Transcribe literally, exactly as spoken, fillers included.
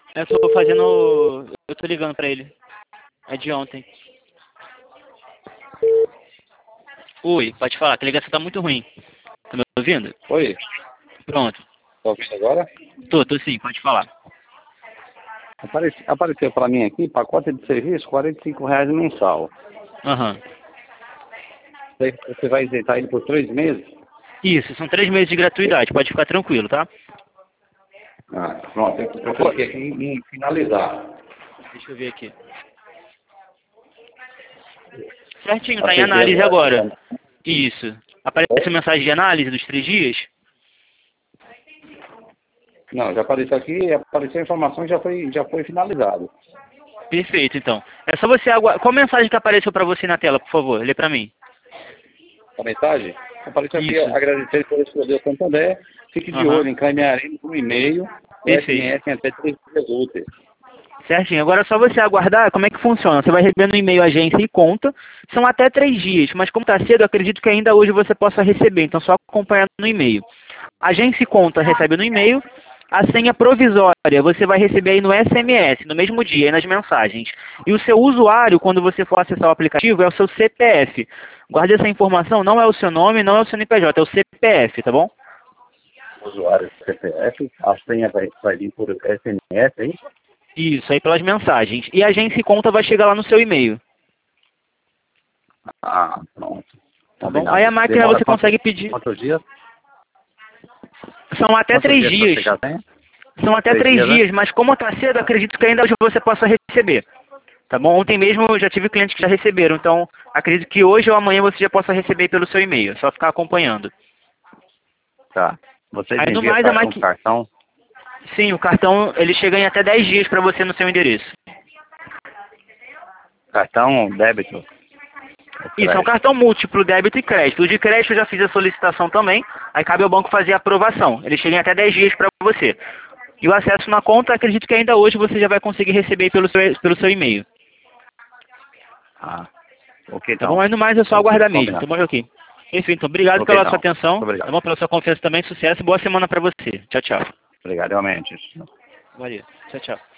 Eu tô fazendo... Eu tô ligando pra ele. É de ontem. Oi, pode falar, que a ligação tá muito ruim. Tá me ouvindo? Oi, Pronto. tá ouvindo agora? Tô, tô sim, pode falar. Aparece, apareceu para mim aqui, pacote de serviço, quarenta e cinco reais mensal. Aham. Daí você vai isentar ele por três meses? Isso, são três meses de gratuidade, pode ficar tranquilo, tá? Ah, pronto, eu eu cliquei aqui em, em finalizar. Deixa eu ver aqui. Certinho, tá em Aceitei análise agora. agora. Isso. Aparece a mensagem de análise dos três dias? Não, já apareceu aqui, apareceu a informação que já foi, já foi finalizado. Perfeito, então. É só você aguardar. Qual mensagem que apareceu pra você na tela, por favor? Lê pra mim. A mensagem? Apareceu aqui, Isso. agradecer por escolher o Santander. Fique de Aham. olho, encaminharemos um e-mail, o Perfeito. S M S em até três dias úteis. Certinho. Agora é só você aguardar. Como é que funciona? Você vai receber no e-mail agência e conta. São até três dias, mas como está cedo, eu acredito que ainda hoje você possa receber. Então, só acompanhar no e-mail. Agência e conta recebe no e-mail. A senha provisória você vai receber aí no S M S, no mesmo dia, aí nas mensagens. E o seu usuário, quando você for acessar o aplicativo, é o seu C P F. Guarde essa informação, não é o seu nome, não é o seu C N P J, é o C P F, tá bom? Usuário C P F, a senha vai, vai vir por S M S, hein? Isso, aí pelas mensagens. E a agência e conta vai chegar lá no seu e-mail. Ah, pronto. Tá bom? Aí a máquina Demora você quanto, consegue pedir. quantos dias? São até Quantos três dias para dias. chegar a senha? São até Três três dias, né? dias, mas como está cedo, acredito que ainda hoje você possa receber. Tá bom? Ontem mesmo eu já tive clientes que já receberam, então acredito que hoje ou amanhã você já possa receber pelo seu e-mail. É só ficar acompanhando. Tá. Vocês Aí no enviam mais a car- um máquina. cartão? Sim, o cartão ele chega em até dez dias para você no seu endereço. Cartão débito? Ou Isso, é um crédito? cartão múltiplo, débito e crédito. O de crédito eu já fiz a solicitação também, aí cabe ao banco fazer a aprovação. Ele chega em até dez dias para você. E o acesso na conta, acredito que ainda hoje você já vai conseguir receber pelo seu, pelo seu e-mail. Ah, ok, Tá bom? então. Mas no mais é só Ok, aguardar mesmo. combinado. Tá bom, Joaquim? Enfim, então obrigado Ok, pela sua então. atenção, Muito tá obrigado. bom? Pela sua confiança também, sucesso e boa semana para você. Tchau, tchau. Obrigado, realmente. Valeu. Tchau, tchau.